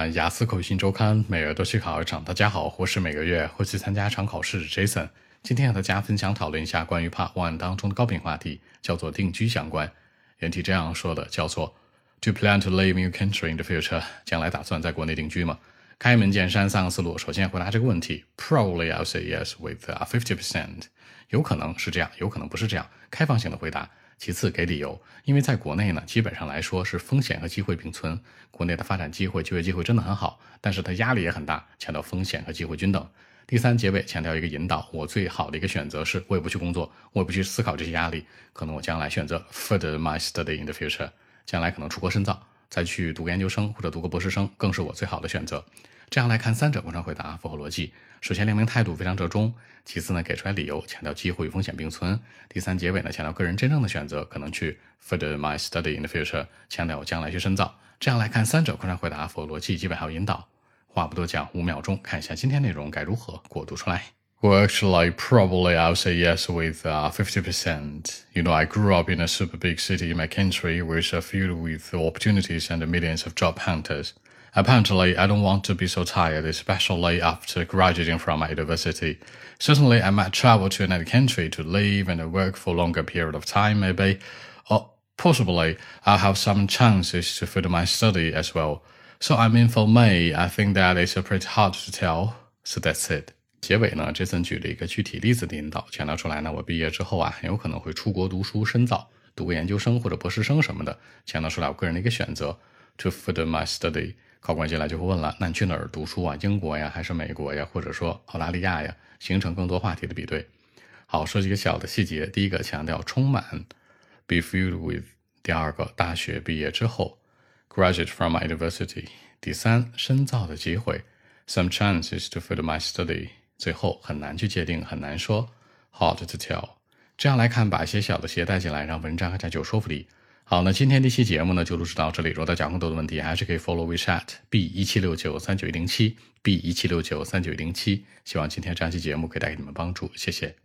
看雅思口语新周刊，每月都去考一场。大家好，我是每个月会去参加一场考试的 Jason。今天和大家分享讨论一下关于 Part 1当中的高频话题，叫做定居相关。原题这样说的，叫做 Do you plan to live in your country in the future？ 将来打算在国内定居吗？开门见山，3个思路。首先回答这个问题 Probably I'll say yes with 50%。有可能是这样，有可能不是这样，开放性的回答。其次给理由，因为在国内呢，基本上来说是风险和机会并存，国内的发展机会、就业机会真的很好，但是它压力也很大，强调风险和机会均等。第三，结尾强调一个引导，我最好的一个选择是，我也不去工作，我也不去思考这些压力，可能我将来选择 further my study in the future， 将来可能出国深造，再去读个研究生或者读个博士生，更是我最好的选择。这样来看，三者贯穿回答符合逻辑。首先亮明态度非常折中，其次呢给出来理由，强调机会与风险并存。第三结尾呢强调个人真正的选择，可能去 further my study in the future， 强调我将来去深造。这样来看，三者贯穿回答符合逻辑，基本还有引导。话不多讲，5秒钟看一下今天内容该如何过渡出来。Well, actually, probably I'll say yes with 50%. You know, I grew up in a super big city in my country, which are filled with opportunities and millions of job hunters.Apparently, I don't want to be so tired, especially after graduating from my university. Certainly, I might travel to another country to live and work for a longer period of time, maybe. Or possibly, I'll have some chances to further my study as well. So I mean, for me, I think that it's pretty hard to tell. So that's it. 结尾呢 Jason 举了一个具体例子的引导，强调出来呢，我毕业之后很有可能会出国读书深造，读个研究生或者博士生什么的，强调出来我个人的一个选择 to further my study。考官接下来就会问了，那你去哪儿读书啊？英国呀，还是美国呀，或者说澳大利亚呀？形成更多话题的比对。好，说几个小的细节。第一个强调充满 be filled with。第二个大学毕业之后 graduate from my university。第三深造的机会 some chances to further my study。最后很难去界定，很难说 hard to tell。这样来看，把一些小的鞋带进来，让文章更加具有说服力。好，那今天这期节目呢就录制到这里。如果大家有更多的问题，还是可以 follow WeChat B17693910 B17693910。希望今天这期节目可以带给你们帮助，谢谢。